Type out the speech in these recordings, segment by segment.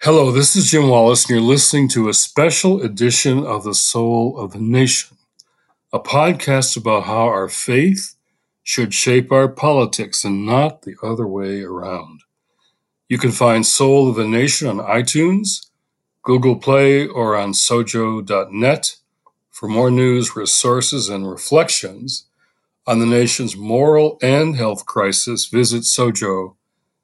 Hello, this is Jim Wallace, and you're listening to a special edition of The Soul of the Nation, a podcast about how our faith should shape our politics and not the other way around. You can find Soul of the Nation on iTunes, Google Play, or on sojo.net for more news, resources, and reflections on the nation's moral and health crisis. Visit sojo.net.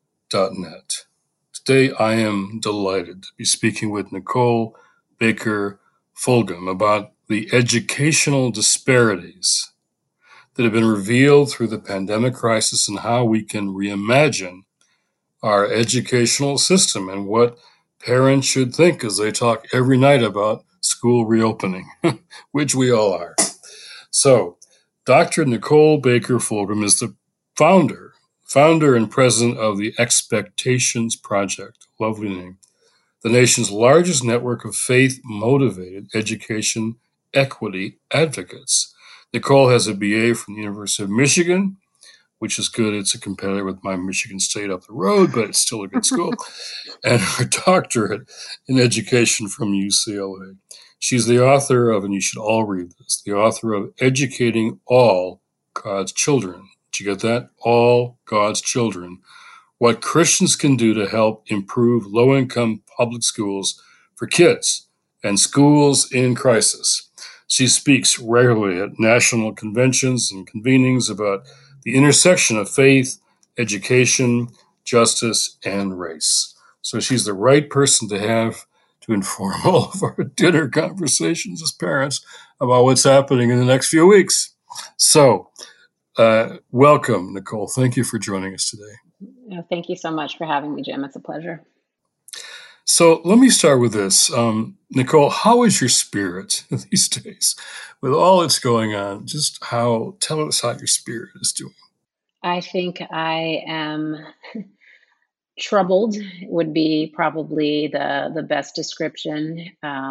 Today, I am delighted to be speaking with Nicole Baker Fulgham about the educational disparities that have been revealed through the pandemic crisis and how we can reimagine our educational system and what parents should think as they talk every night about school reopening, which we all are. So, Dr. Nicole Baker Fulgham is the founder and president of the Expectations Project, lovely name, the nation's largest network of faith-motivated education equity advocates. Nicole has a BA from the University of Michigan, which is good. It's a competitor with my Michigan State up the road, but it's still a good school, and her doctorate in education from UCLA. She's the author of, and you should all read this, the author of Educating All God's Children. Did you get that? All God's Children. What Christians can do to help improve low-income public schools for kids and schools in crisis. She speaks regularly at national conventions and convenings about the intersection of faith, education, justice, and race. So she's the right person to have to inform all of our dinner conversations as parents about what's happening in the next few weeks. So, welcome, Nicole. Thank you for joining us today. Thank you so much for having me, Jim. It's a pleasure. So let me start with this. Nicole, how is your spirit these days with all that's going on? Tell us how your spirit is doing. I think I am troubled would be probably the best description.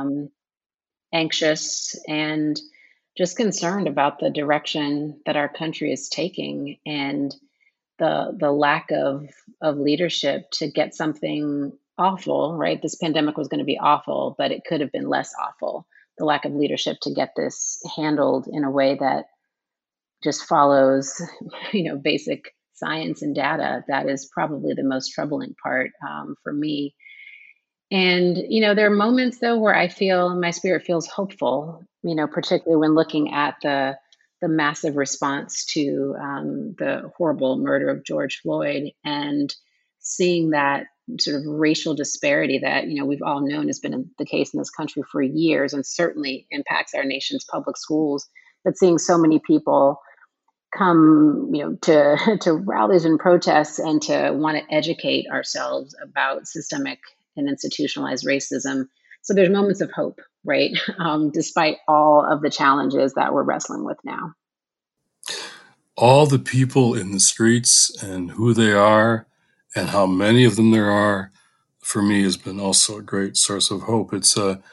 Anxious and just concerned about the direction that our country is taking and the lack of leadership to get something awful, right? This pandemic was going to be awful, but it could have been less awful. The lack of leadership to get this handled in a way that just follows, basic science and data. That is probably the most troubling part for me. And, there are moments though where I feel my spirit feels hopeful, particularly when looking at the massive response to the horrible murder of George Floyd and seeing that sort of racial disparity that, we've all known has been the case in this country for years and certainly impacts our nation's public schools. But seeing so many people come, to rallies and protests and to want to educate ourselves about systemic and institutionalized racism. So there's moments of hope, right? Despite all of the challenges that we're wrestling with now. All the people in the streets and who they are and how many of them there are, for me, has been also a great source of hope. It's a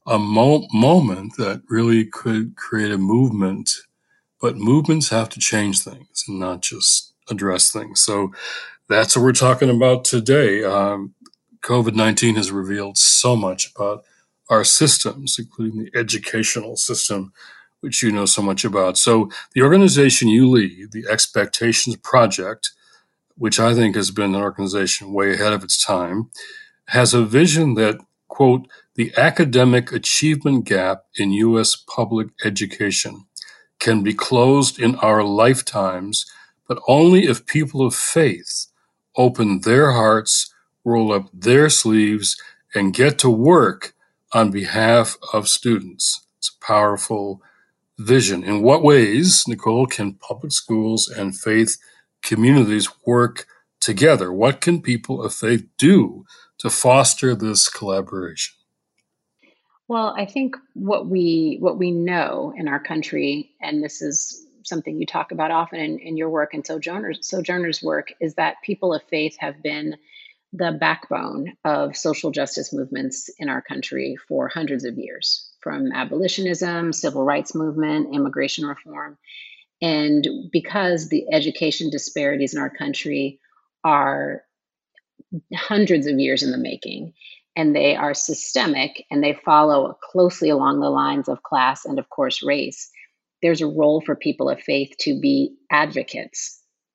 moment that really could create a movement, but movements have to change things and not just address things. So that's what we're talking about today. COVID-19 has revealed so much about our systems, including the educational system, which you know so much about. So the organization you lead, the Expectations Project, which I think has been an organization way ahead of its time, has a vision that, quote, the academic achievement gap in U.S. public education can be closed in our lifetimes, but only if people of faith open their hearts, roll up their sleeves, and get to work on behalf of students. It's a powerful vision. In what ways, Nicole, can public schools and faith communities work together? What can people of faith do to foster this collaboration? Well, I think what we know in our country, and this is something you talk about often in your work and Sojourner's work, is that people of faith have been the backbone of social justice movements in our country for hundreds of years, from abolitionism, civil rights movement, immigration reform. And because the education disparities in our country are hundreds of years in the making, and they are systemic and they follow closely along the lines of class and, of course, race, there's a role for people of faith to be advocates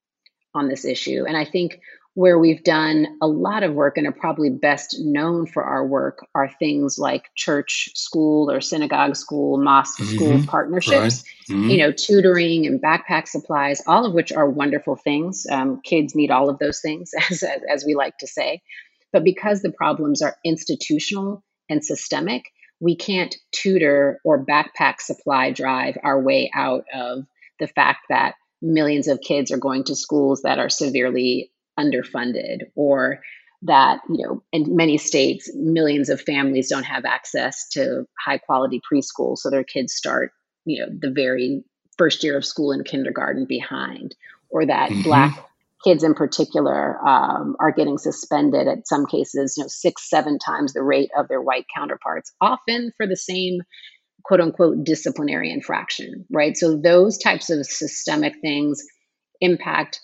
on this issue. And I think where we've done a lot of work and are probably best known for our work are things like church school or synagogue school, mosque school Right. partnerships, tutoring and backpack supplies, all of which are wonderful things. Kids need all of those things, as we like to say. But because the problems are institutional and systemic, we can't tutor or backpack supply drive our way out of the fact that millions of kids are going to schools that are severely underfunded, or that, in many states, millions of families don't have access to high quality preschool. So their kids start, the very first year of school in kindergarten behind, or that Black kids in particular are getting suspended at some cases, 6-7 times the rate of their white counterparts, often for the same quote unquote disciplinary infraction, right? So those types of systemic things impact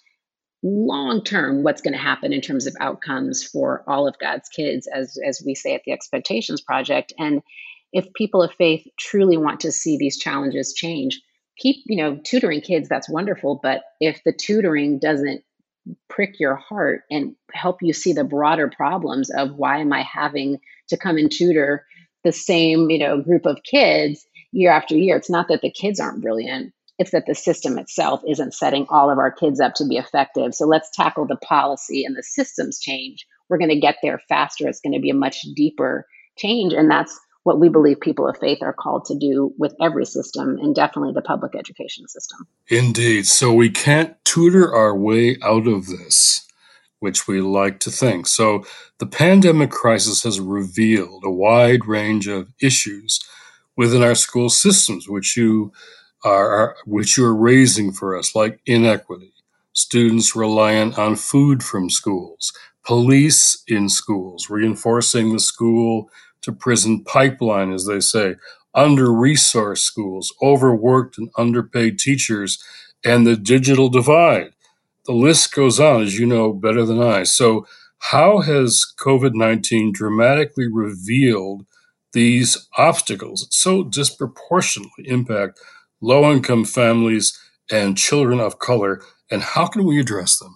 long term what's going to happen in terms of outcomes for all of God's kids, as we say at the Expectations Project. And if people of faith truly want to see these challenges change, keep tutoring kids. That's wonderful. But if the tutoring doesn't prick your heart and help you see the broader problems of why am I having to come and tutor the same group of kids year after year, it's not that the kids aren't brilliant, it's that the system itself isn't setting all of our kids up to be effective. So let's tackle the policy and the systems change. We're going to get there faster. It's going to be a much deeper change, and that's what we believe people of faith are called to do with every system, and definitely the public education system. Indeed. So we can't tutor our way out of this, which we like to think. So the pandemic crisis has revealed a wide range of issues within our school systems, which you are raising for us, like inequity, students reliant on food from schools, police in schools, reinforcing the school to prison pipeline, as they say, under-resourced schools, overworked and underpaid teachers, and the digital divide. The list goes on, as you know better than I. So how has COVID-19 dramatically revealed these obstacles that so disproportionately impact low-income families and children of color, and how can we address them?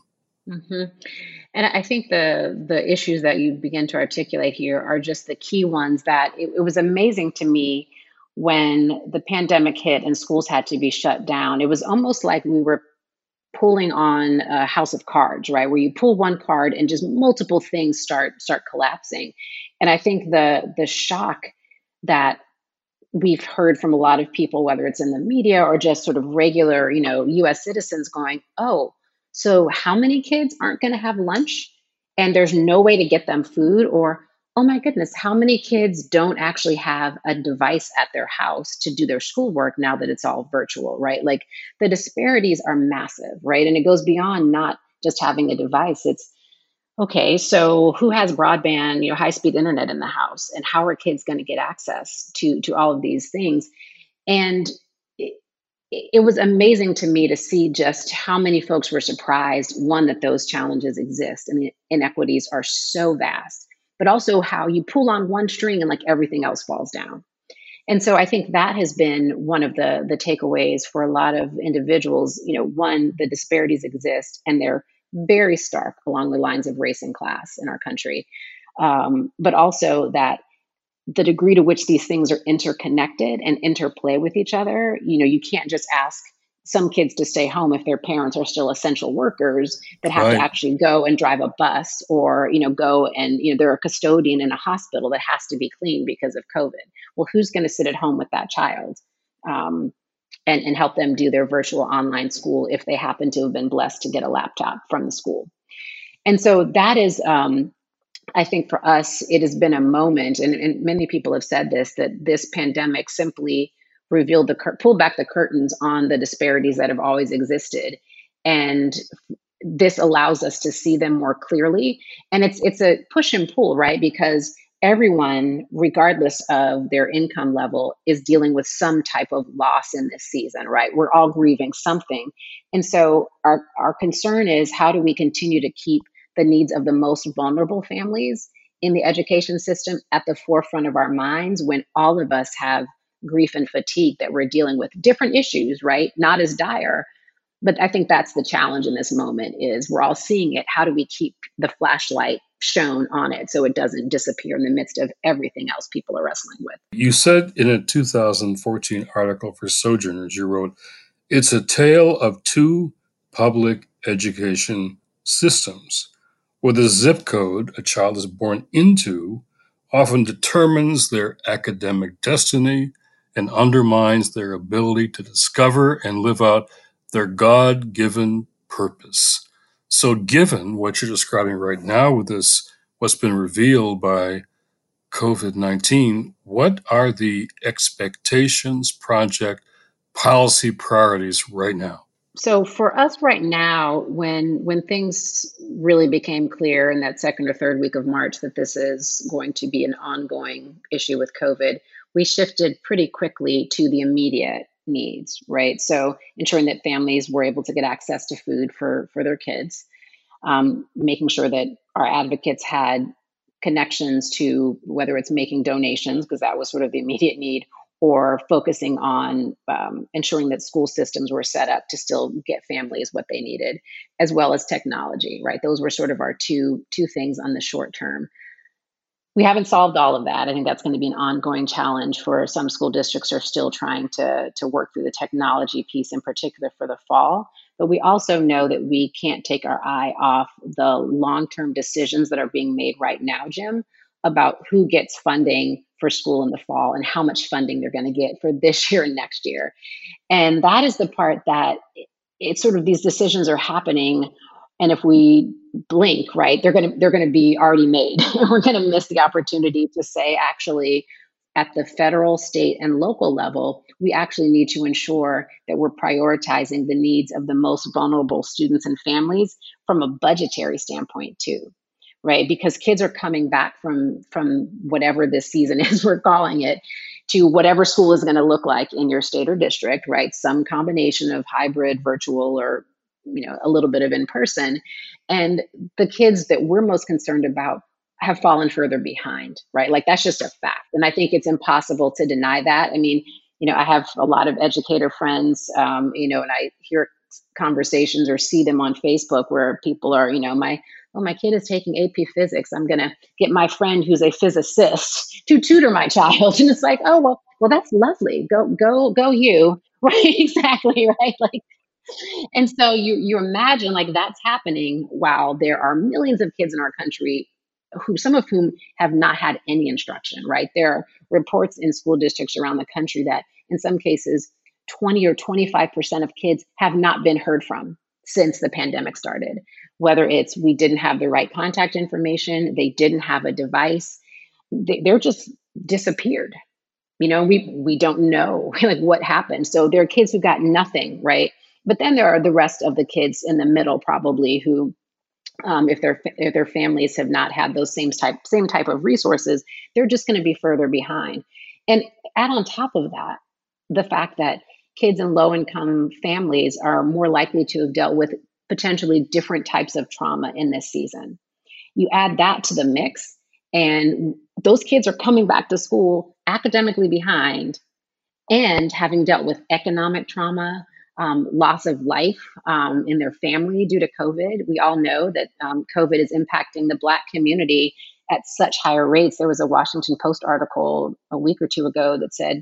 And I think the issues that you begin to articulate here are just the key ones that it was amazing to me when the pandemic hit and schools had to be shut down. It was almost like we were pulling on a house of cards, right? Where you pull one card and just multiple things start collapsing. And I think the shock that we've heard from a lot of people, whether it's in the media or just sort of regular, US citizens going, oh, so how many kids aren't going to have lunch and there's no way to get them food? Or, oh my goodness, how many kids don't actually have a device at their house to do their schoolwork now that it's all virtual, right? Like the disparities are massive, right? And it goes beyond not just having a device. It's, okay, so who has broadband, high-speed internet in the house, and how are kids going to get access to all of these things? And it was amazing to me to see just how many folks were surprised, one, that those challenges exist. I mean, inequities are so vast, but also how you pull on one string and like everything else falls down. And so I think that has been one of the takeaways for a lot of individuals. One, the disparities exist and they're very stark along the lines of race and class in our country. But also that the degree to which these things are interconnected and interplay with each other, you can't just ask some kids to stay home if their parents are still essential workers that have to actually go and drive a bus, or go and they're a custodian in a hospital that has to be clean because of COVID. Well, who's going to sit at home with that child and help them do their virtual online school if they happen to have been blessed to get a laptop from the school? And so that is, I think for us, it has been a moment, and many people have said this, that this pandemic simply revealed pulled back the curtains on the disparities that have always existed. And this allows us to see them more clearly. And it's a push and pull, right? Because everyone, regardless of their income level, is dealing with some type of loss in this season, right? We're all grieving something. And so our concern is, how do we continue to keep the needs of the most vulnerable families in the education system at the forefront of our minds when all of us have grief and fatigue that we're dealing with different issues, right? Not as dire, but I think that's the challenge in this moment is we're all seeing it. How do we keep the flashlight shown on it so it doesn't disappear in the midst of everything else people are wrestling with? You said in a 2014 article for Sojourners, you wrote, "It's a tale of two public education systems, where the zip code a child is born into often determines their academic destiny and undermines their ability to discover and live out their God-given purpose." So given what you're describing right now with this, what's been revealed by COVID-19, what are the expectations, project, policy priorities right now? So for us right now, when things really became clear in that second or third week of March that this is going to be an ongoing issue with COVID, we shifted pretty quickly to the immediate needs, right? So ensuring that families were able to get access to food for their kids, making sure that our advocates had connections to whether it's making donations, because that was sort of the immediate need, or focusing on ensuring that school systems were set up to still get families what they needed, as well as technology, right? Those were sort of our two things on the short term. We haven't solved all of that. I think that's going to be an ongoing challenge for some school districts are still trying to work through the technology piece in particular for the fall. But we also know that we can't take our eye off the long-term decisions that are being made right now, Jim, about who gets funding for school in the fall and how much funding they're going to get for this year and next year. And that is the part that it's sort of these decisions are happening. And if we blink, right, they're gonna be already made. We're gonna miss the opportunity to say, actually, at the federal, state, and local level, we actually need to ensure that we're prioritizing the needs of the most vulnerable students and families from a budgetary standpoint too, right? Because kids are coming back from whatever this season is we're calling it to whatever school is going to look like in your state or district, right? Some combination of hybrid, virtual, or a little bit of in person. And the kids that we're most concerned about have fallen further behind, right? Like that's just a fact. And I think it's impossible to deny that. I mean, I have a lot of educator friends, and I hear conversations or see them on Facebook where people are, my kid is taking AP physics. I'm going to get my friend who's a physicist to tutor my child. And it's like, oh, well, that's lovely. Go you. Right. Exactly. Right. Like, and so you imagine like that's happening while there are millions of kids in our country who some of whom have not had any instruction, right? There are reports in school districts around the country that in some cases 20 or 25% of kids have not been heard from since the pandemic started. Whether it's we didn't have the right contact information, they didn't have a device, they're just disappeared. We don't know like what happened. So there are kids who got nothing, right? But then there are the rest of the kids in the middle, probably who, if their families have not had those same type of resources, they're just going to be further behind. And add on top of that, the fact that kids in low income families are more likely to have dealt with potentially different types of trauma in this season. You add that to the mix, and those kids are coming back to school academically behind and having dealt with economic trauma, loss of life in their family due to COVID. We all know that COVID is impacting the Black community at such higher rates. There was a Washington Post article a week or two ago that said,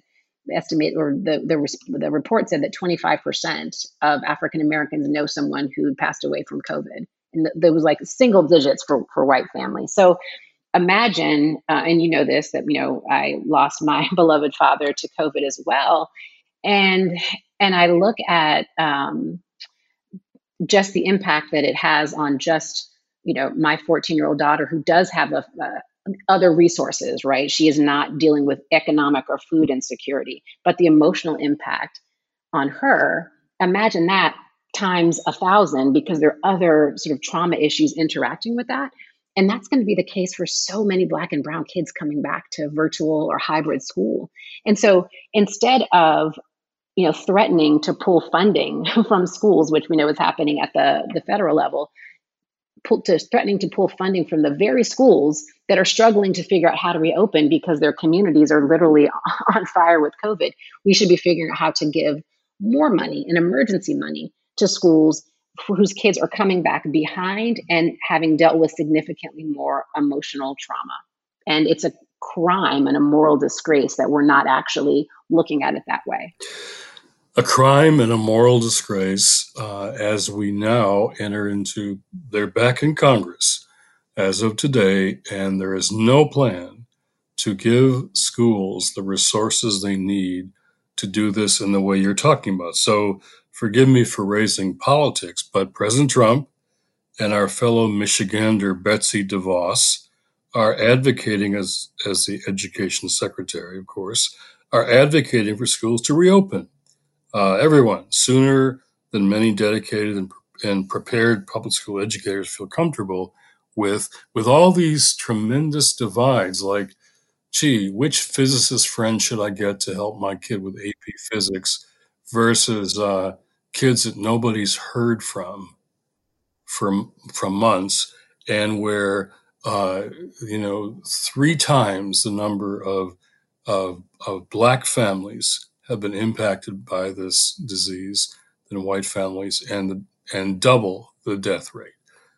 the report said that 25% of African Americans know someone who passed away from COVID. And there was like single digits for white families. So imagine, and you know this, that, I lost my beloved father to COVID as well. And I look at just the impact that it has on just, my 14-year-old daughter who does have other resources, right? She is not dealing with economic or food insecurity, but the emotional impact on her, imagine that times 1,000 because there are other sort of trauma issues interacting with that. And that's going to be the case for so many Black and brown kids coming back to virtual or hybrid school. And so instead of threatening to pull funding from schools, which we know is happening at the federal level, threatening to pull funding from the very schools that are struggling to figure out how to reopen because their communities are literally on fire with COVID. We should be figuring out how to give more money and emergency money to schools whose kids are coming back behind and having dealt with significantly more emotional trauma. And it's a crime and a moral disgrace that we're not actually looking at it that way. A crime and a moral disgrace as we now enter into, they're back in Congress as of today, and there is no plan to give schools the resources they need to do this in the way you're talking about. So forgive me for raising politics, but President Trump and our fellow Michigander Betsy DeVos are advocating, as the education secretary, of course, are advocating for schools to reopen. Everyone, sooner than many dedicated and prepared public school educators feel comfortable with all these tremendous divides, like, gee, which physicist friend should I get to help my kid with AP physics versus kids that nobody's heard from months, and where 3 times the number of Black families have been impacted by this disease than white families, and double the death rate.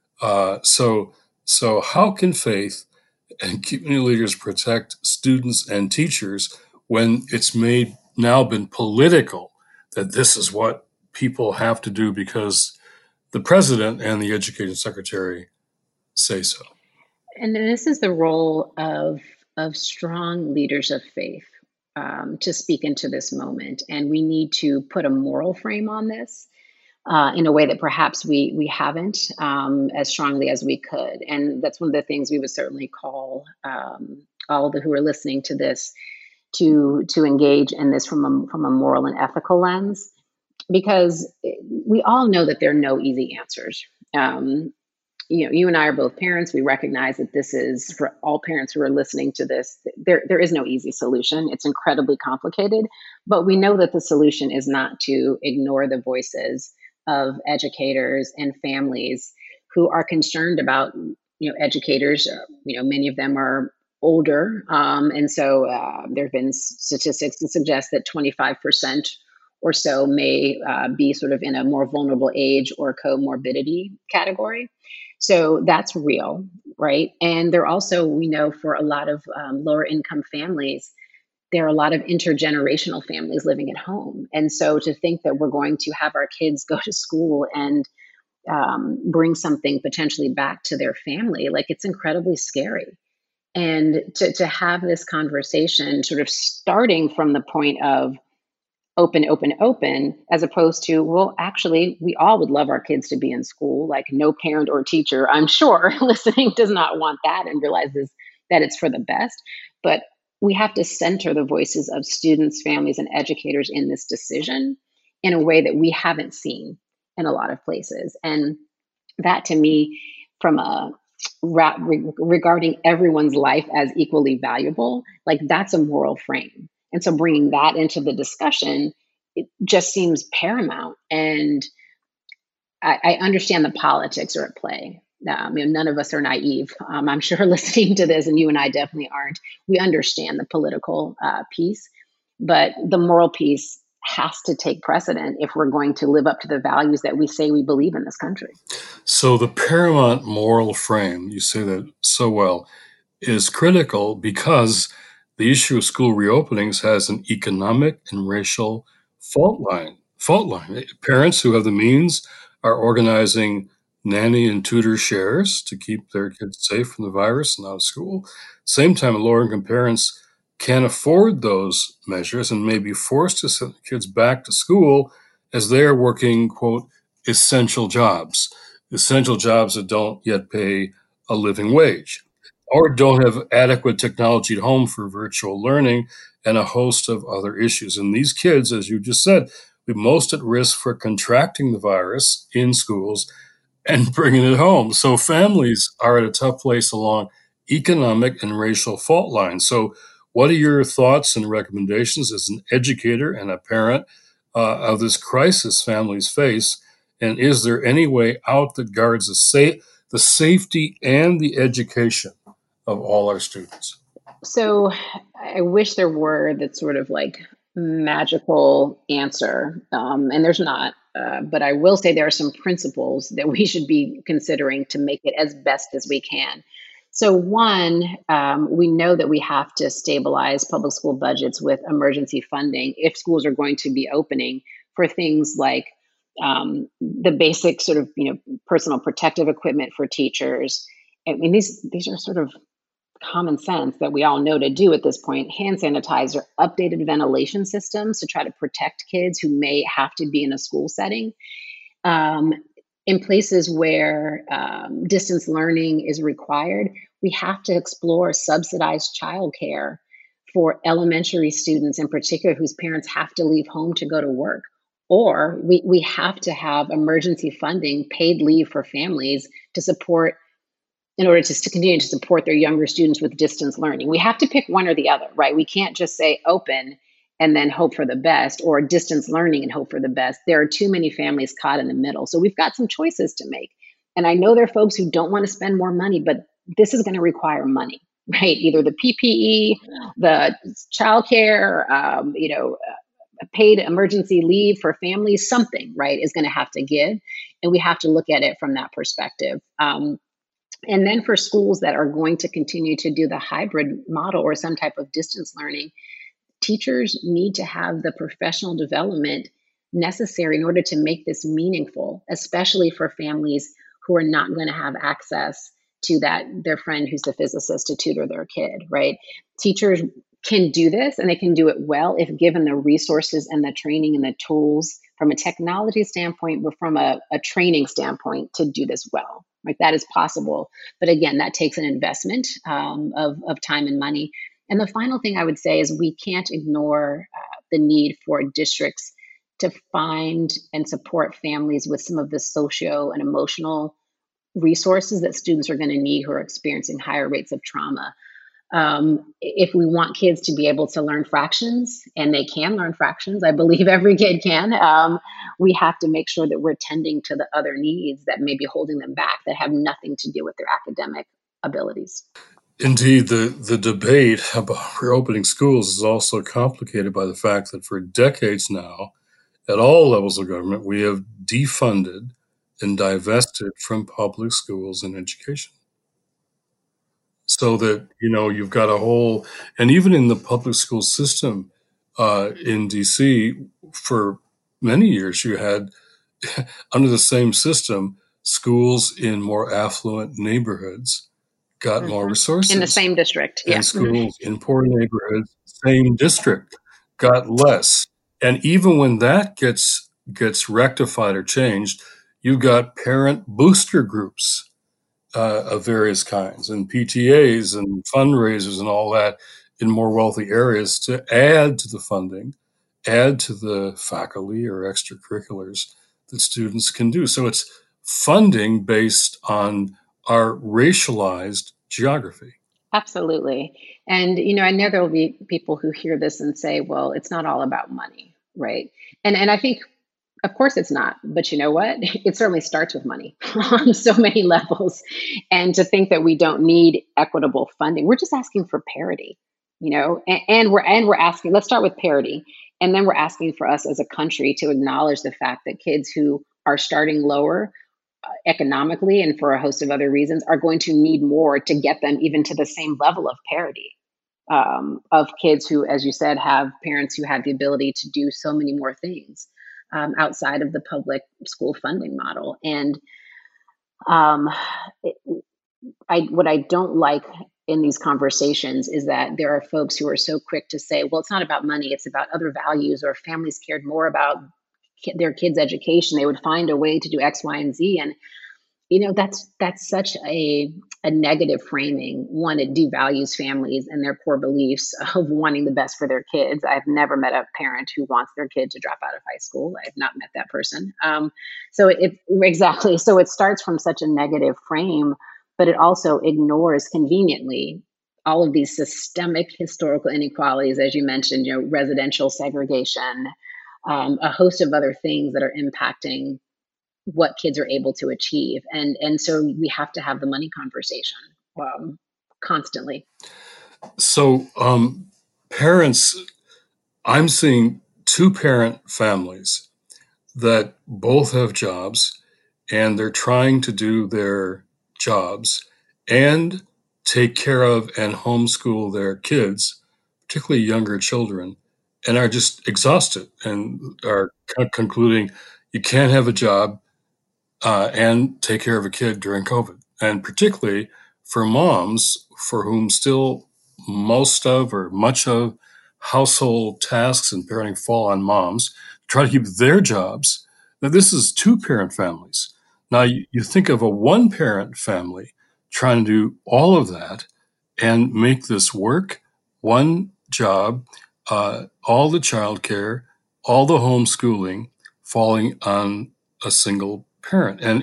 So how can faith and community leaders protect students and teachers when it's now been political that this is what people have to do because the president and the education secretary say so? And this is the role of strong leaders of faith to speak into this moment. And we need to put a moral frame on this in a way that perhaps we haven't as strongly as we could. And that's one of the things we would certainly call all who are listening to this to engage in this from a moral and ethical lens, because we all know that there are no easy answers. You and I are both parents. We recognize that this is, for all parents who are listening to this, there is no easy solution. It's incredibly complicated, but we know that the solution is not to ignore the voices of educators and families who are concerned about, educators. Many of them are older. And so there have been statistics that suggest that 25% or so may be sort of in a more vulnerable age or comorbidity category. So that's real, right? And there also, we know for a lot of lower income families, there are a lot of intergenerational families living at home. And so to think that we're going to have our kids go to school and bring something potentially back to their family, like, it's incredibly scary. And to have this conversation sort of starting from the point of open, as opposed to, well, actually, we all would love our kids to be in school. Like, no parent or teacher, I'm sure, listening does not want that and realizes that it's for the best. But we have to center the voices of students, families, and educators in this decision in a way that we haven't seen in a lot of places. And that, to me, from regarding everyone's life as equally valuable, like, that's a moral frame. And so bringing that into the discussion, it just seems paramount. And I understand the politics are at play. None of us are naive. I'm sure listening to this, and you and I definitely aren't, we understand the political piece, but the moral piece has to take precedent if we're going to live up to the values that we say we believe in this country. So the paramount moral frame, you say that so well, is critical because the issue of school reopenings has an economic and racial fault line. Parents who have the means are organizing nanny and tutor shares to keep their kids safe from the virus and out of school. Same time, lower-income parents can't afford those measures and may be forced to send kids back to school as they are working, quote, essential jobs that don't yet pay a living wage, or don't have adequate technology at home for virtual learning, and a host of other issues. And these kids, as you just said, be most at risk for contracting the virus in schools and bringing it home. So families are at a tough place along economic and racial fault lines. So what are your thoughts and recommendations as an educator and a parent of this crisis families face? And is there any way out that guards the the safety and the education of all our students? So I wish there were that sort of like magical answer, and there's not. But I will say there are some principles that we should be considering to make it as best as we can. So, one, we know that we have to stabilize public school budgets with emergency funding if schools are going to be opening for things like the basic sort of personal protective equipment for teachers. I mean, these are sort of common sense that we all know to do at this point: hand sanitizer, updated ventilation systems to try to protect kids who may have to be in a school setting. Um, in places where distance learning is required, we have to explore subsidized childcare for elementary students in particular whose parents have to leave home to go to work. Or we have to have emergency funding, paid leave for families to support in order to continue to support their younger students with distance learning. We have to pick one or the other, right? We can't just say open and then hope for the best, or distance learning and hope for the best. There are too many families caught in the middle. So we've got some choices to make. And I know there are folks who don't want to spend more money, but this is going to require money, right? Either the PPE, the childcare, paid emergency leave for families, something, right, is going to have to give. And we have to look at it from that perspective. And then for schools that are going to continue to do the hybrid model or some type of distance learning, teachers need to have the professional development necessary in order to make this meaningful, especially for families who are not going to have access to their friend who's the physicist to tutor their kid, right? Teachers can do this, and they can do it well if given the resources and the training and the tools from a technology standpoint, but from a training standpoint to do this well. Like, that is possible. But again, that takes an investment of time and money. And the final thing I would say is we can't ignore the need for districts to find and support families with some of the socio and emotional resources that students are going to need who are experiencing higher rates of trauma. If we want kids to be able to learn fractions, and they can learn fractions, I believe every kid can, we have to make sure that we're tending to the other needs that may be holding them back, that have nothing to do with their academic abilities. Indeed, the debate about reopening schools is also complicated by the fact that for decades now, at all levels of government, we have defunded and divested from public schools and education. So that, you've got a whole, and even in the public school system in DC, for many years, you had, under the same system, schools in more affluent neighborhoods got more resources. In the same district, yeah. And schools in poor neighborhoods, same district, got less. And even when that gets rectified or changed, you've got parent booster groups of various kinds, and PTAs and fundraisers and all that in more wealthy areas to add to the funding, add to the faculty or extracurriculars that students can do. So it's funding based on our racialized geography. Absolutely. And, I know there will be people who hear this and say, well, it's not all about money, right? And I think, of course it's not, but you know what? It certainly starts with money on so many levels. And to think that we don't need equitable funding, we're just asking for parity, and we're asking, let's start with parity. And then we're asking for us as a country to acknowledge the fact that kids who are starting lower economically and for a host of other reasons are going to need more to get them even to the same level of parity of kids who, as you said, have parents who have the ability to do so many more things outside of the public school funding model. And what I don't like in these conversations is that there are folks who are so quick to say, well, it's not about money, it's about other values, or families cared more about their kids' education, they would find a way to do X, Y, and Z. And that's such a negative framing. One, it devalues families and their core beliefs of wanting the best for their kids. I've never met a parent who wants their kid to drop out of high school. I've not met that person. So it starts from such a negative frame, but it also ignores conveniently all of these systemic historical inequalities, as you mentioned, residential segregation, a host of other things that are impacting what kids are able to achieve. And so we have to have the money conversation constantly. So, parents, I'm seeing two parent families that both have jobs and they're trying to do their jobs and take care of and homeschool their kids, particularly younger children, and are just exhausted and are concluding you can't have a job and take care of a kid during COVID. And particularly for moms for whom still most of or much of household tasks and parenting fall on moms, try to keep their jobs. Now, this is two parent families. Now, you think of a one parent family trying to do all of that and make this work, one job, all the childcare, all the homeschooling falling on a single parent, and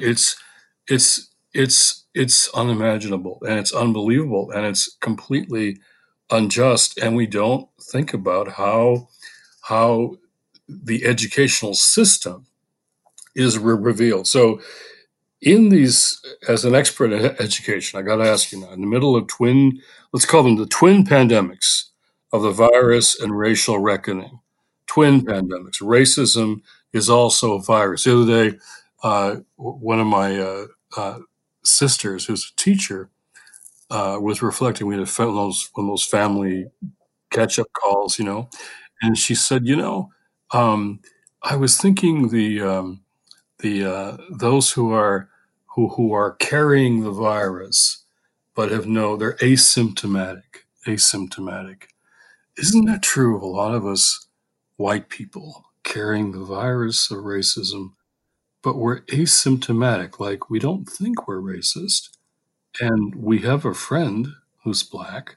it's unimaginable and it's unbelievable and it's completely unjust, and we don't think about how the educational system is revealed. So in these, as an expert in education, I got to ask you now, in the middle of twin, let's call them the twin pandemics of the virus and racial reckoning, twin pandemics. Racism is also a virus. The other day, one of my sisters, who's a teacher, was reflecting. We had one of those family catch-up calls, and she said, I was thinking the those who are carrying the virus but they're asymptomatic. Isn't that true of a lot of us white people carrying the virus of racism, but we're asymptomatic, like we don't think we're racist, and we have a friend who's black,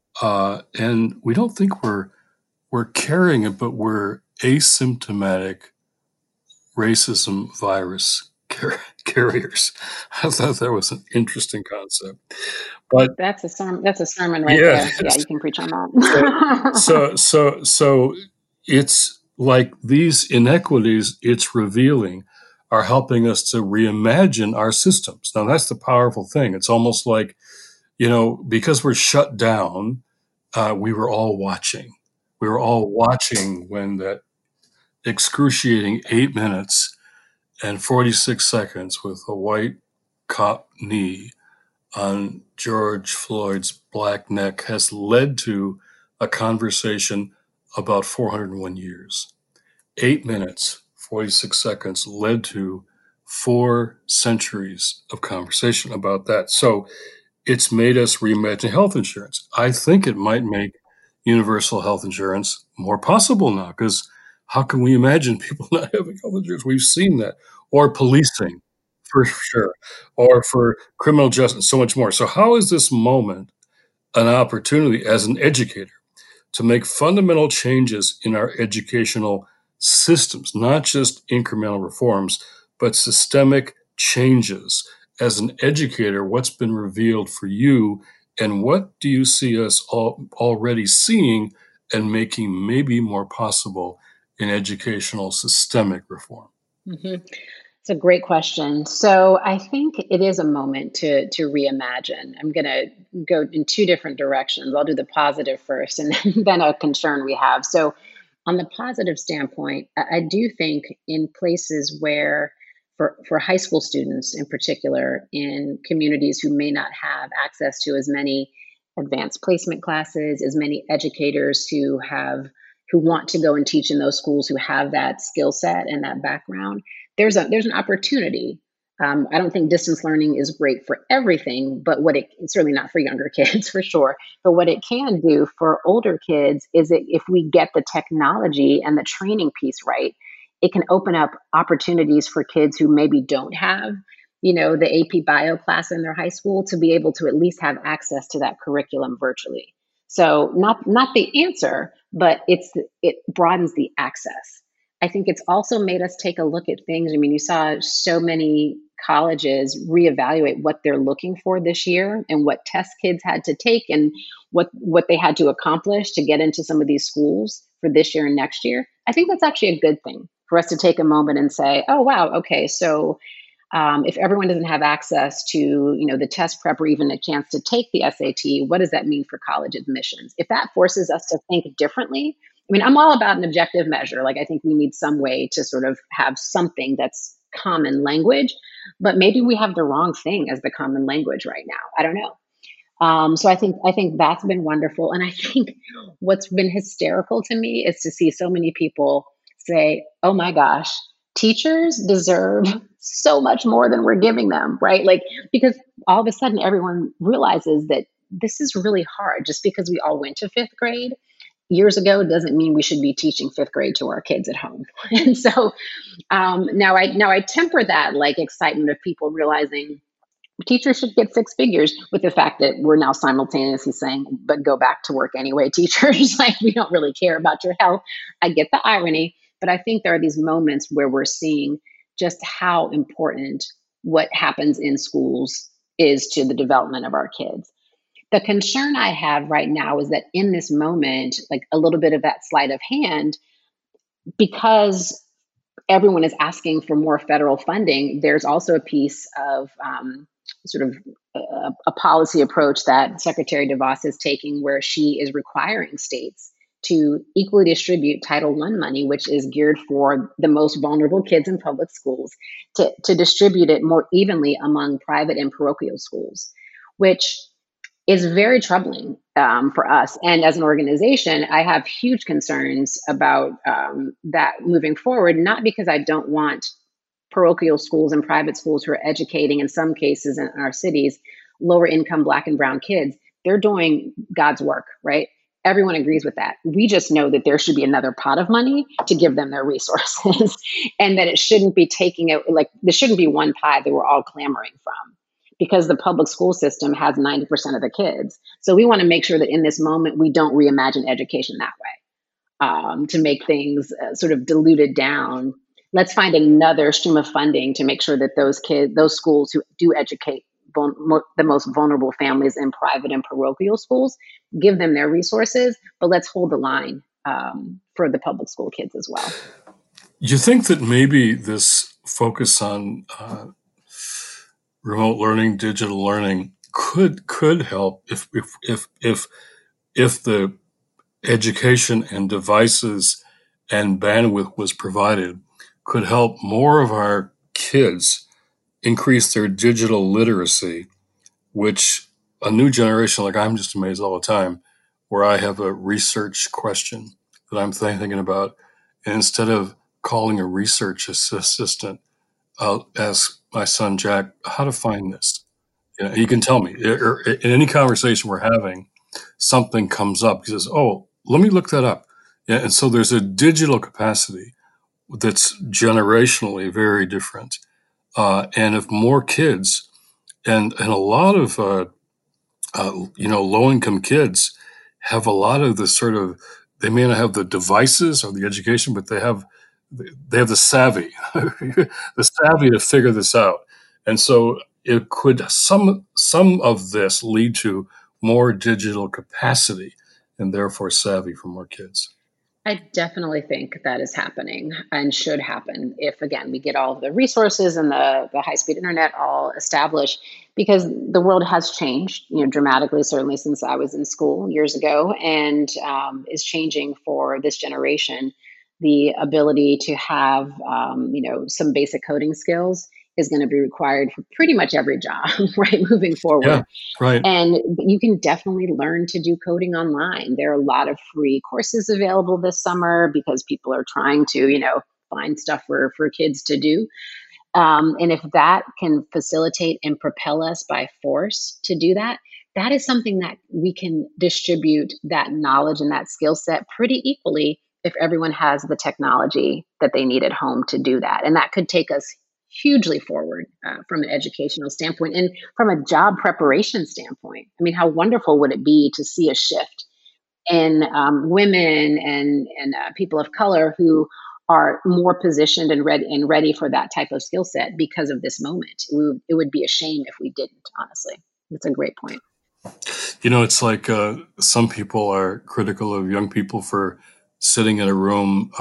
and we don't think we're carrying it, but we're asymptomatic racism virus carriers. I thought that was an interesting concept. But That's a sermon. That's a sermon right yeah, there. Yeah, you can preach on so that. so it's like these inequities it's revealing are helping us to reimagine our systems. Now that's the powerful thing. It's almost like, because we're shut down, we were all watching. We were all watching when that excruciating 8 minutes and 46 seconds with a white cop knee on George Floyd's black neck has led to a conversation about 401 years. 8 minutes, 46 seconds led to 4 centuries of conversation about that. So it's made us reimagine health insurance. I think it might make universal health insurance more possible now, because how can we imagine people not having health insurance? We've seen that. Or policing, for sure, or for criminal justice, so much more. So how is this moment an opportunity as an educator to make fundamental changes in our educational systems, not just incremental reforms, but systemic changes? As an educator, what's been revealed for you, and what do you see us already seeing and making maybe more possible in educational systemic reform? Mhm. It's a great question. So I think it is a moment to reimagine. I'm going to go in two different directions. I'll do the positive first, and then a concern we have. So on the positive standpoint, I do think in places where, for high school students in particular, in communities who may not have access to as many advanced placement classes, as many educators who want to go and teach in those schools, who have that skill set and that background, there's an opportunity. I don't think distance learning is great for everything, but it's certainly not for younger kids for sure. But what it can do for older kids is that if we get the technology and the training piece right, it can open up opportunities for kids who maybe don't have, the AP bio class in their high school, to be able to at least have access to that curriculum virtually. So not the answer, but it broadens the access. I think it's also made us take a look at things. I mean, you saw so many colleges reevaluate what they're looking for this year and what tests kids had to take and what they had to accomplish to get into some of these schools for this year and next year. I think that's actually a good thing for us to take a moment and say, oh, wow, okay, so if everyone doesn't have access to, the test prep or even a chance to take the SAT, what does that mean for college admissions? If that forces us to think differently, I mean, I'm all about an objective measure. Like, I think we need some way to sort of have something that's common language, but maybe we have the wrong thing as the common language right now. I don't know. So I think that's been wonderful, and I think what's been hysterical to me is to see so many people say, "Oh my gosh, teachers deserve so much more than we're giving them," right? Like, because all of a sudden everyone realizes that this is really hard. Just because we all went to fifth grade years ago doesn't mean we should be teaching fifth grade to our kids at home. And so now I temper that like excitement of people realizing teachers should get six figures with the fact that we're now simultaneously saying, but go back to work anyway, teachers. Like, we don't really care about your health. I get the irony, but I think there are these moments where we're seeing just how important what happens in schools is to the development of our kids. The concern I have right now is that in this moment, like a little bit of that sleight of hand, because everyone is asking for more federal funding, there's also a piece of sort of a policy approach that Secretary DeVos is taking, where she is requiring states to equally distribute Title I money, which is geared for the most vulnerable kids in public schools, to distribute it more evenly among private and parochial schools, which is very troubling for us. And as an organization, I have huge concerns about that moving forward, not because I don't want parochial schools and private schools who are educating, in some cases in our cities, lower income Black and Brown kids. They're doing God's work, right? Everyone agrees with that. We just know that there should be another pot of money to give them their resources and that it shouldn't be taking it like there shouldn't be one pie that we're all clamoring from, because the public school system has 90% of the kids. So we want to make sure that in this moment, we don't reimagine education that way, to make things sort of diluted down. Let's find another stream of funding to make sure that those schools who do educate the most vulnerable families in private and parochial schools, give them their resources, but let's hold the line for the public school kids as well. You think that maybe this focus on remote learning, digital learning could help if the education and devices and bandwidth was provided, could help more of our kids increase their digital literacy, which a new generation, like I'm just amazed all the time, where I have a research question that I'm thinking about, and instead of calling a research assistant, I'll ask my son Jack how to find this. He can tell me. In any conversation we're having, something comes up. He says, "Oh, let me look that up." Yeah, and so there's a digital capacity that's generationally very different. And if more kids and a lot of low income kids have a lot of the sort of, they may not have the devices or the education, but they have the savvy, the savvy to figure this out. And so it could some of this lead to more digital capacity and therefore savvy for more kids. I definitely think that is happening and should happen if, again, we get all of the resources and the high speed internet all established, because the world has changed, dramatically, certainly since I was in school years ago, and is changing for this generation. The ability to have, some basic coding skills is going to be required for pretty much every job, right, moving Yeah, forward. right. And you can definitely learn to do coding online. There are a lot of free courses available this summer because people are trying to, find stuff for kids to do. And if that can facilitate and propel us by force to do that, that is something that we can distribute that knowledge and that skill set pretty equally if everyone has the technology that they need at home to do that. And that could take us hugely forward from an educational standpoint and from a job preparation standpoint. I mean, how wonderful would it be to see a shift in women and people of color who are more positioned and ready for that type of skill set because of this moment. It would be a shame if we didn't, honestly. That's a great point. It's like some people are critical of young people for sitting in a room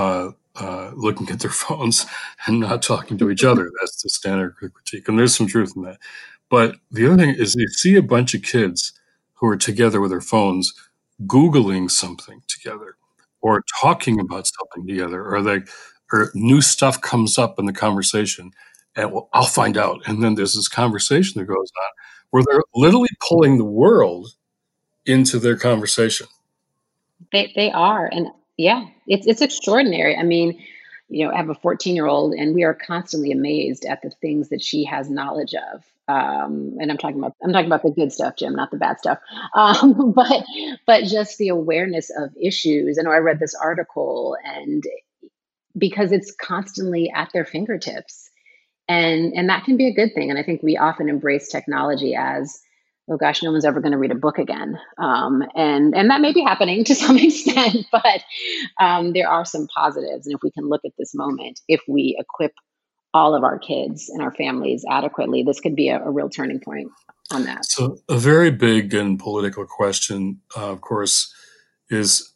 looking at their phones and not talking to each other. That's the standard critique. And there's some truth in that. But the other thing is you see a bunch of kids who are together with their phones, Googling something together or talking about something together, or new stuff comes up in the conversation and well, I'll find out. And then there's this conversation that goes on where they're literally pulling the world into their conversation. They are, and yeah, it's extraordinary. I mean, I have a 14-year-old, and we are constantly amazed at the things that she has knowledge of. And I'm talking about the good stuff, Jim, not the bad stuff. But just the awareness of issues. I know I read this article, and because it's constantly at their fingertips, and that can be a good thing. And I think we often embrace technology as, oh gosh, no one's ever going to read a book again, and that may be happening to some extent, but there are some positives. And if we can look at this moment, if we equip all of our kids and our families adequately, this could be a real turning point on that. So, a very big and political question, of course, is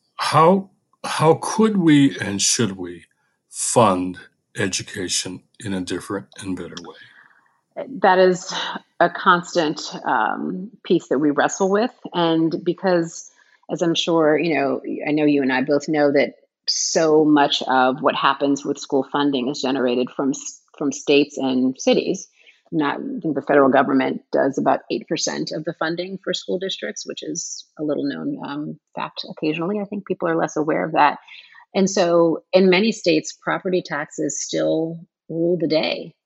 how could we and should we fund education in a different and better way? That is a constant piece that we wrestle with. And because, as I'm sure, I know you and I both know that so much of what happens with school funding is generated from states and cities. Not, I think the federal government does about 8% of the funding for school districts, which is a little known fact occasionally. I think people are less aware of that. And so in many states, property taxes still rule the day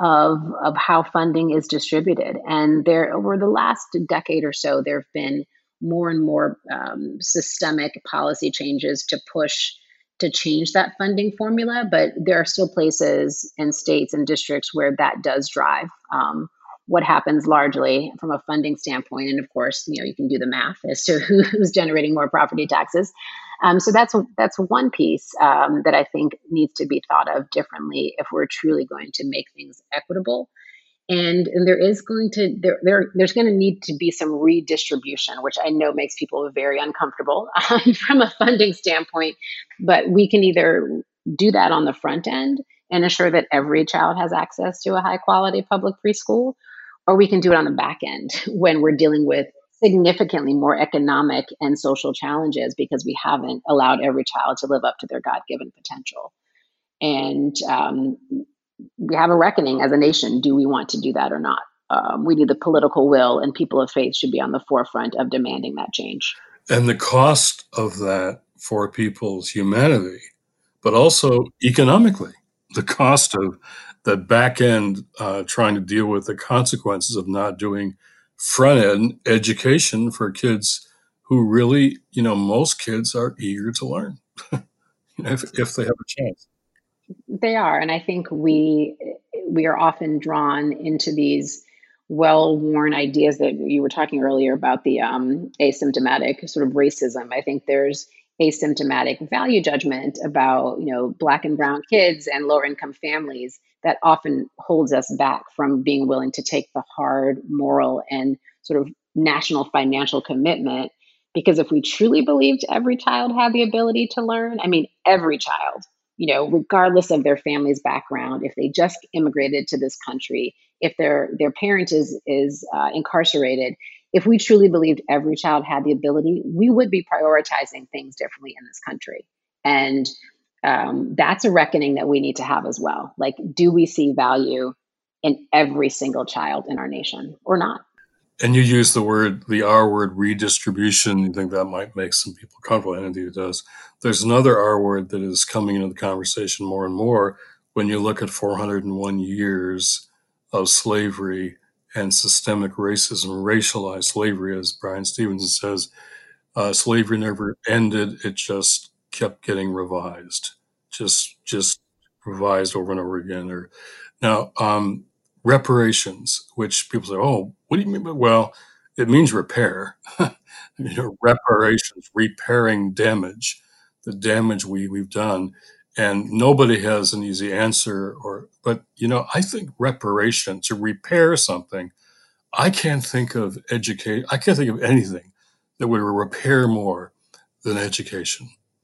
of how funding is distributed. And there, over the last decade or so, there have been more and more systemic policy changes to push to change that funding formula. But there are still places and states and districts where that does drive what happens largely from a funding standpoint. And of course, you can do the math as to who's generating more property taxes. So that's one piece that I think needs to be thought of differently if we're truly going to make things equitable. And there is going to there's going to need to be some redistribution, which I know makes people very uncomfortable from a funding standpoint. But we can either do that on the front end and ensure that every child has access to a high quality public preschool, or we can do it on the back end when we're dealing with significantly more economic and social challenges because we haven't allowed every child to live up to their God-given potential. And we have a reckoning as a nation. Do we want to do that or not? We need the political will, and people of faith should be on the forefront of demanding that change. And the cost of that for people's humanity, but also economically, the cost of the back end trying to deal with the consequences of not doing front end education for kids who really, most kids are eager to learn if they have a chance. They are, and I think we are often drawn into these well-worn ideas that you were talking earlier about the asymptomatic sort of racism. I think there's asymptomatic value judgment about Black and brown kids and lower income families that often holds us back from being willing to take the hard moral and sort of national financial commitment. Because if we truly believed every child had the ability to learn, I mean, every child, regardless of their family's background, if they just immigrated to this country, if their parent is incarcerated, if we truly believed every child had the ability, we would be prioritizing things differently in this country. And that's a reckoning that we need to have as well. Like, do we see value in every single child in our nation or not? And you use the R word, redistribution. You think that might make some people comfortable, and indeed it does. There's another R word that is coming into the conversation more and more when you look at 401 years of slavery and systemic racism, racialized slavery, as Brian Stevenson says. Slavery never ended; it just kept getting revised, just revised over and over again. Now, reparations, which people say, "Oh, what do you mean?" Well, it means repair. Reparations, repairing damage, the damage we've done, and nobody has an easy answer. But I think reparation, to repair something. I can't think of anything that would repair more than education.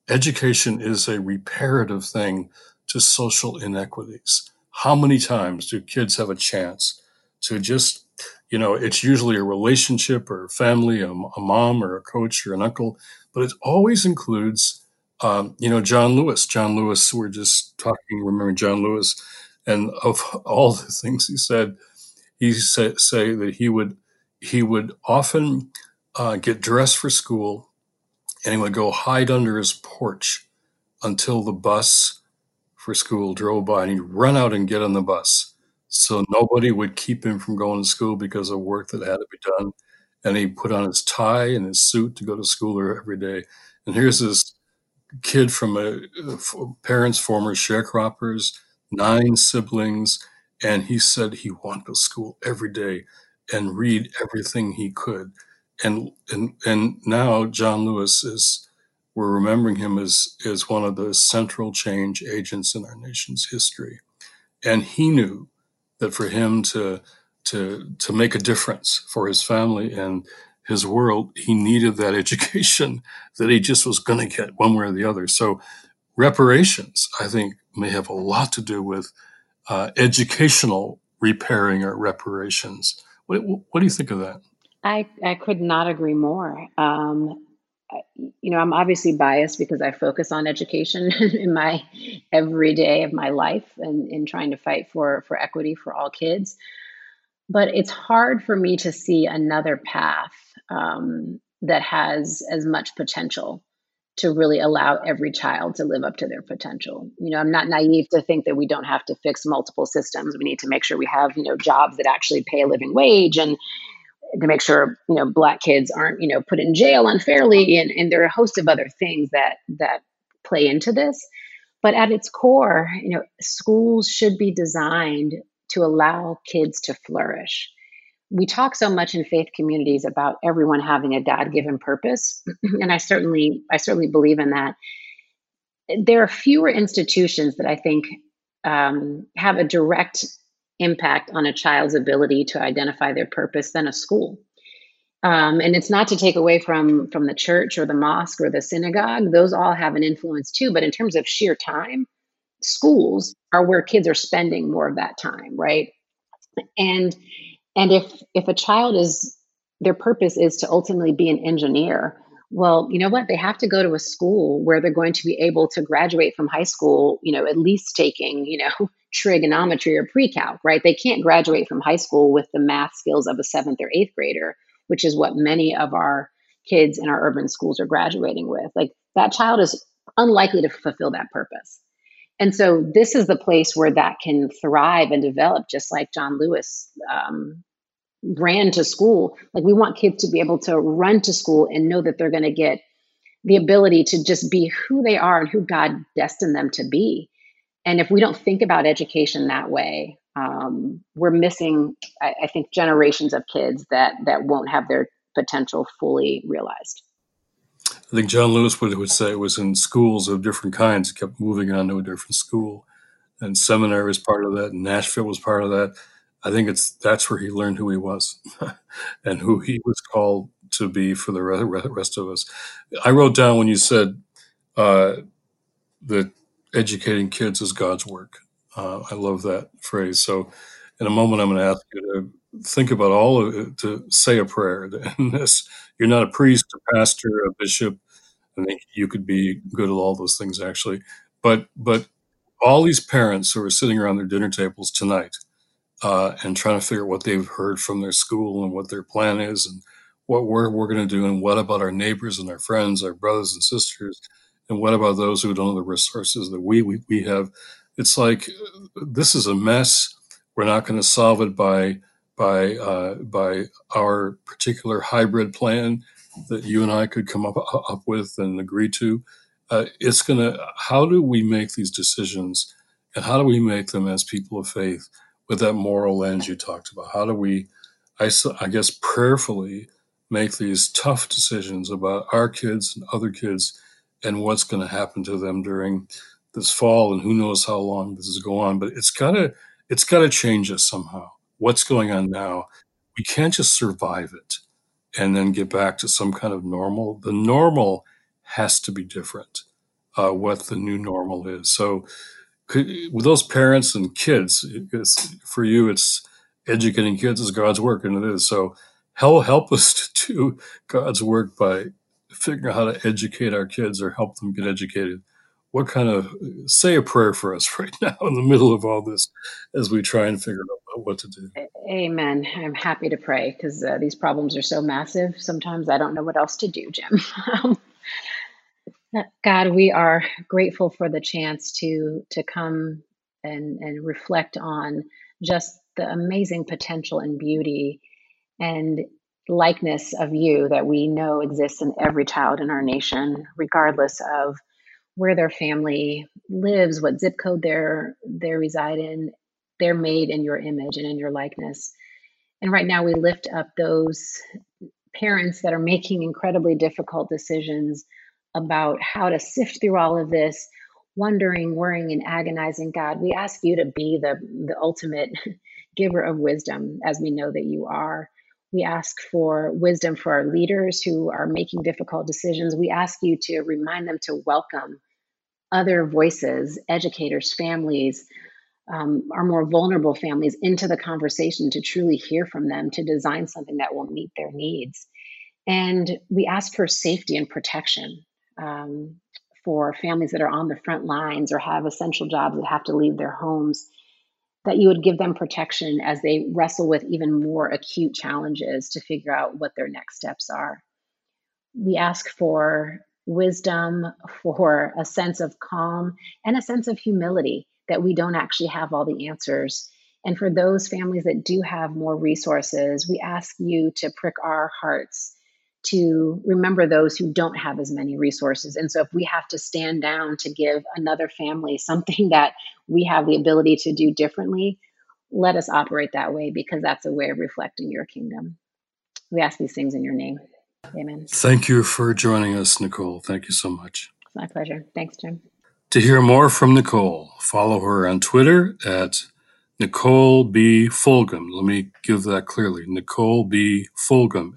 education is a reparative thing to social inequities. How many times do kids have a chance to just, it's usually a relationship or a family, a mom or a coach or an uncle, but it always includes, John Lewis. John Lewis, we're just talking, remember John Lewis, and of all the things he said, he say that he would often get dressed for school, and he would go hide under his porch until the bus for school drove by, and he'd run out and get on the bus. So nobody would keep him from going to school because of work that had to be done. And he put on his tie and his suit to go to school every day. And here's this kid from parents, former sharecroppers, 9 siblings, and he said he wanted to go to school every day and read everything he could. And now John Lewis we're remembering him as one of the central change agents in our nation's history. And he knew that for him to make a difference for his family and his world, he needed that education that he just was going to get one way or the other. So reparations, I think, may have a lot to do with educational repairing or reparations. What do you think of that? I could not agree more. I'm obviously biased because I focus on education in my every day of my life and in trying to fight for equity for all kids. But it's hard for me to see another path that has as much potential to really allow every child to live up to their potential. I'm not naive to think that we don't have to fix multiple systems. We need to make sure we have, jobs that actually pay a living wage, and to make sure, Black kids aren't, put in jail unfairly, and there are a host of other things that play into this. But at its core, schools should be designed to allow kids to flourish. We talk so much in faith communities about everyone having a God-given purpose, and I certainly believe in that. There are fewer institutions that I think have a direct impact on a child's ability to identify their purpose than a school. And it's not to take away from the church or the mosque or the synagogue; those all have an influence too. But in terms of sheer time, schools are where kids are spending more of that time, right? And if a child is their purpose is to ultimately be an engineer, well, you know what? They have to go to a school where they're going to be able to graduate from high school, at least taking, trigonometry or pre-calc, right? They can't graduate from high school with the math skills of a 7th or 8th grader, which is what many of our kids in our urban schools are graduating with. Like, that child is unlikely to fulfill that purpose. And so this is the place where that can thrive and develop, just like John Lewis ran to school. Like, we want kids to be able to run to school and know that they're going to get the ability to just be who they are and who God destined them to be. And if we don't think about education that way, we're missing, I think, generations of kids that won't have their potential fully realized. I think John Lewis would say it was in schools of different kinds. He kept moving on to a different school, and seminary was part of that. And Nashville was part of that. I think that's where he learned who he was and who he was called to be for the rest of us. I wrote down when you said that educating kids is God's work. I love that phrase. So in a moment, I'm going to ask you to think about all of it, to say a prayer. And this, you're not a priest, a pastor, a bishop. I think you could be good at all those things, actually. But all these parents who are sitting around their dinner tables tonight and trying to figure out what they've heard from their school and what their plan is and what we're going to do, and what about our neighbors and our friends, our brothers and sisters, and what about those who don't have the resources that we have. It's like, this is a mess. We're not going to solve it by our particular hybrid plan that you and I could come up with and agree to. It's going to, how do we make these decisions, and how do we make them as people of faith with that moral lens you talked about? How do we, I guess, prayerfully make these tough decisions about our kids and other kids and what's going to happen to them during this fall, and who knows how long this is going on? But it's got to change us somehow. What's going on now? We can't just survive it and then get back to some kind of normal. The normal has to be different. what the new normal is. So with those parents and kids, for you, it's educating kids is God's work, and it is. So help us to do God's work by figuring out how to educate our kids or help them get educated. What kind of, say a prayer for us right now in the middle of all this as we try and figure out what to do. Amen. I'm happy to pray because these problems are so massive. Sometimes I don't know what else to do, Jim. God, we are grateful for the chance to come and reflect on just the amazing potential and beauty and likeness of you that we know exists in every child in our nation, regardless of where their family lives, what zip code they reside in. They're made in your image and in your likeness. And right now we lift up those parents that are making incredibly difficult decisions about how to sift through all of this, wondering, worrying, and agonizing. God, we ask you to be the ultimate giver of wisdom, as we know that you are. We ask for wisdom for our leaders who are making difficult decisions. We ask you to remind them to welcome other voices, educators, families, our more vulnerable families into the conversation to truly hear from them, to design something that will meet their needs. And we ask for safety and protection for families that are on the front lines or have essential jobs that have to leave their homes, that you would give them protection as they wrestle with even more acute challenges to figure out what their next steps are. We ask for wisdom, for a sense of calm, and a sense of humility that we don't actually have all the answers. And for those families that do have more resources, we ask you to prick our hearts to remember those who don't have as many resources. And so if we have to stand down to give another family something that we have the ability to do differently, let us operate that way, because that's a way of reflecting your kingdom. We ask these things in your name. Amen. Thank you for joining us, Nicole. Thank you so much. It's my pleasure. Thanks, Jim. To hear more from Nicole, follow her on Twitter at Nicole B. Fulgham. Let me give that clearly. Nicole B. Fulgham,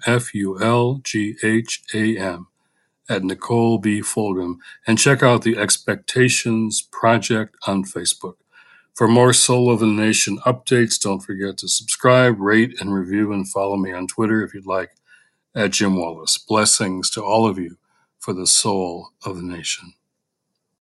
Fulgham, at Nicole B. Fulgham. And check out the Expectations Project on Facebook. For more Soul of the Nation updates, don't forget to subscribe, rate, and review, and follow me on Twitter if you'd like, at Jim Wallis. Blessings to all of you for the soul of the nation.